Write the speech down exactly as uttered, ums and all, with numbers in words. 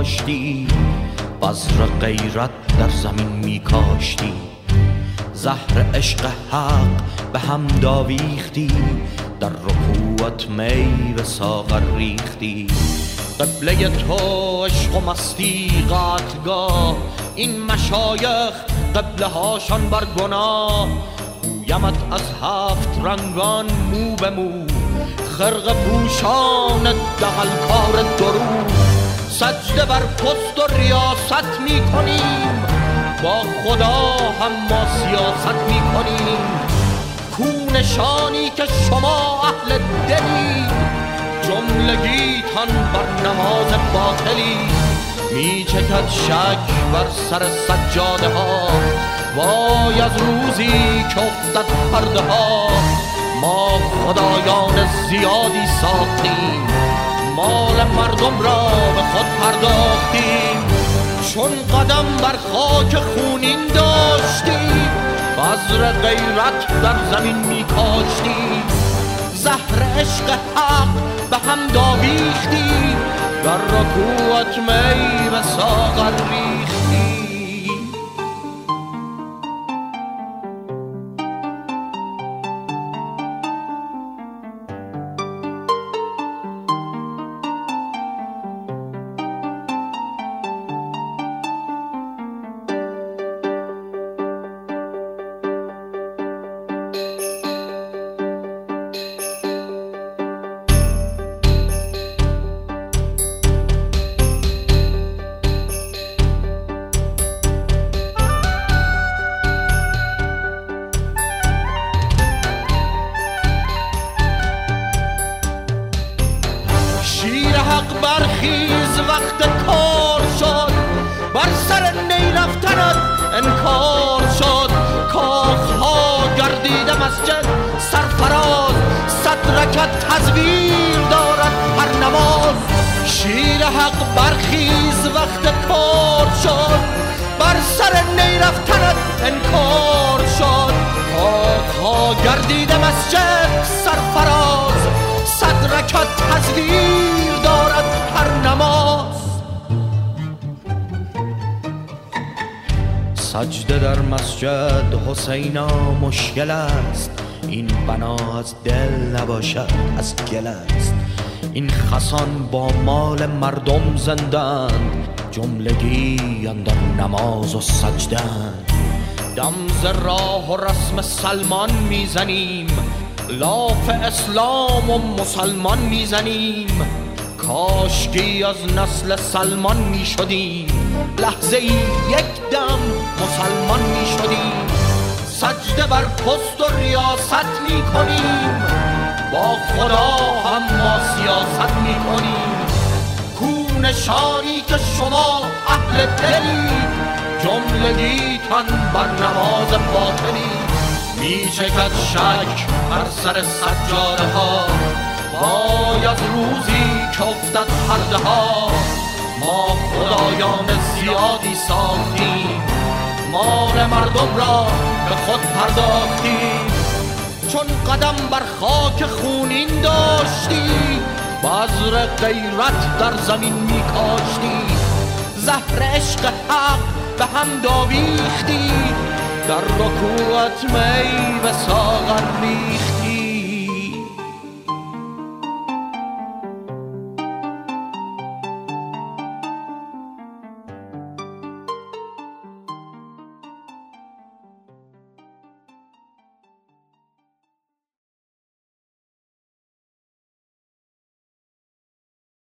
داشتی، بذر غیرت در زمین می کاشتی. زهر عشق حق به هم داویختی، در رکوعت می به ساغر ریختی. قبله تو عشق و مستی قتلگاه، این مشایخ قبله هاشان بر گناه. گویمت از هفت رنگان مو به مو، خرق پوشان دغلکار درو. سجده بر پست و ریاست می کنیم، با خدا هم ما سیاست می کنیم. کو نشانی که شما اهل دلی، جملگی تن بر نماز باطلی. می چکد شک بر سر سجاده ها، وای از روزی که افتد پرده ها. ما خدایان زیادی ساختیم، مال مردم را به خود پرداختیم. چون قدم بر خاک خونین داشتیم، بذر غیرت در زمین می کاشتیم. زهر عشق حق به هم داویختی، در رکوعت می به ساغر ریختی. برخیز وقت کار شد، بر سر نی رفتنت انکار شد. کاخها گردیده مسجد سرفراز، صد رکعت تزویر دارد هر نماز. شیر حق برخیز وقت کار شد، بر سر نی رفتنت انکار شد. کاخها گردیده مسجد سرفراز، صد رکعت تزویر دارد هر نماز. سجده در مسجد حسینا مشکل است، این بنا از دل نباشد از گل است. این خسان با مال مردم زندند، جملگی اندر نماز و سجدند. دم ز راه و رسم سلمان میزنیم، لاف اسلام و مسلمان میزنیم. کاشکی از نسل سلمان می شدیم، لحظه ای یک دم مسلمان می شدیم. سجده بر پست و ریاست می کنیم، با خدا هم ما سیاست می کنیم. کو نشانی که شما اهل دلی، جملگی تن بر نماز باطلی. می چکد شک بر سر سجاده ها، وای از روزی که افتد پرده ها. ما خدایان زیادی ساختیم، مال مردم را به خود پرداختیم. چون قدم بر خاک خونین داشتی، بذر غیرت در زمین می کاشتی. زهر عشق حق به هم داویختی، در رکوعت می به ساغر ریختی.